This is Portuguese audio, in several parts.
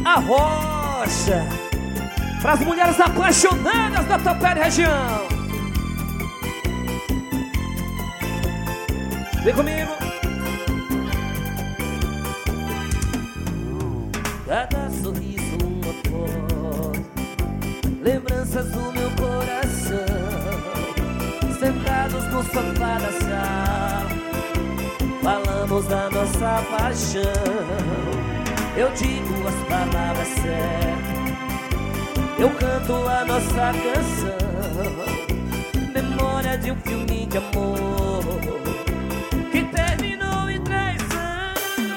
a Rocha, pras mulheres apaixonadas da Tapera região. Vem comigo. Cada sorriso uma foto, lembranças do meu coração. Sentados no sofá da sala, falamos da nossa paixão. Eu digo as palavras certas, eu canto a nossa canção. Memória de um filme de amor que terminou em traição.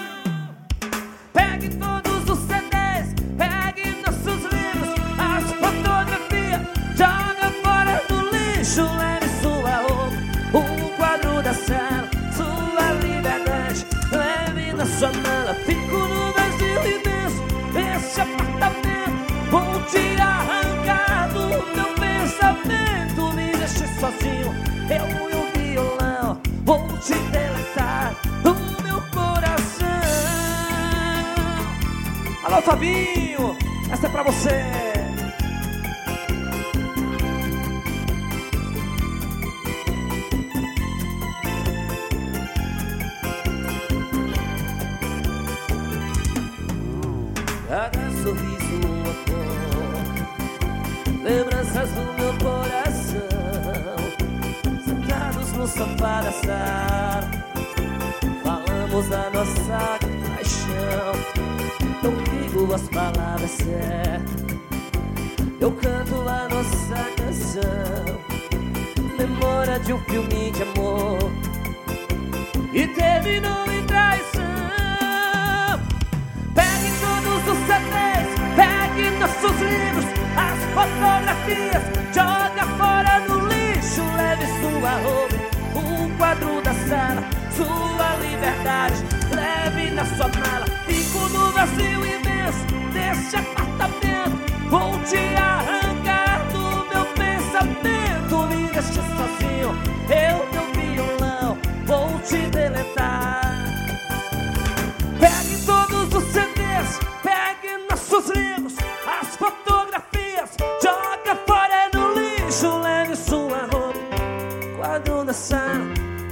Pegue todos os CDs, pegue nossos livros, as fotografias, joga fora no lixo. Leve sua roupa, um quadro da sala, sua liberdade, leve na sua mala. Fico no Brasil imenso, esse apartamento, vou te arrancar do meu pensamento. Me deixe sozinho, eu e o violão, vou te deletar do meu coração. Alô, Fabinho, essa é pra você. Cada sorriso uma cor, lembranças do meu coração. Sentados no sofá da sala, falamos da nossa paixão. Eu digo as palavras certas, eu canto a nossa canção. Memória de um filme de amor e terminou em traição. Pegue todos os CDs, pegue nossos livros, as fotografias, joga fora no lixo. Leve sua roupa, um quadro da sala, sua liberdade, leve na sua mala. Fico no vazio imenso desse apartamento, vou te arrancar do meu pensamento. Me deixe sozinho, eu, meu violão, vou te deletar. Pegue todos os CDs, pegue nossos livros, as fotografias, joga fora no lixo. Leve sua roupa, quadro da sala,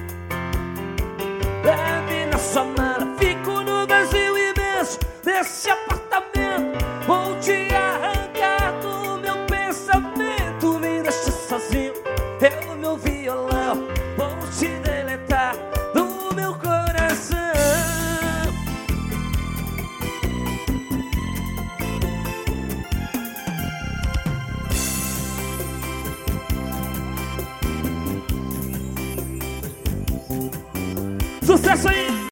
leve na sua mala. Fico no vazio imenso desse apartamento, vou te arrancar do meu pensamento. Me deixe sozinho, eu, meu violão, vou te deletar do meu coração. Sucesso aí!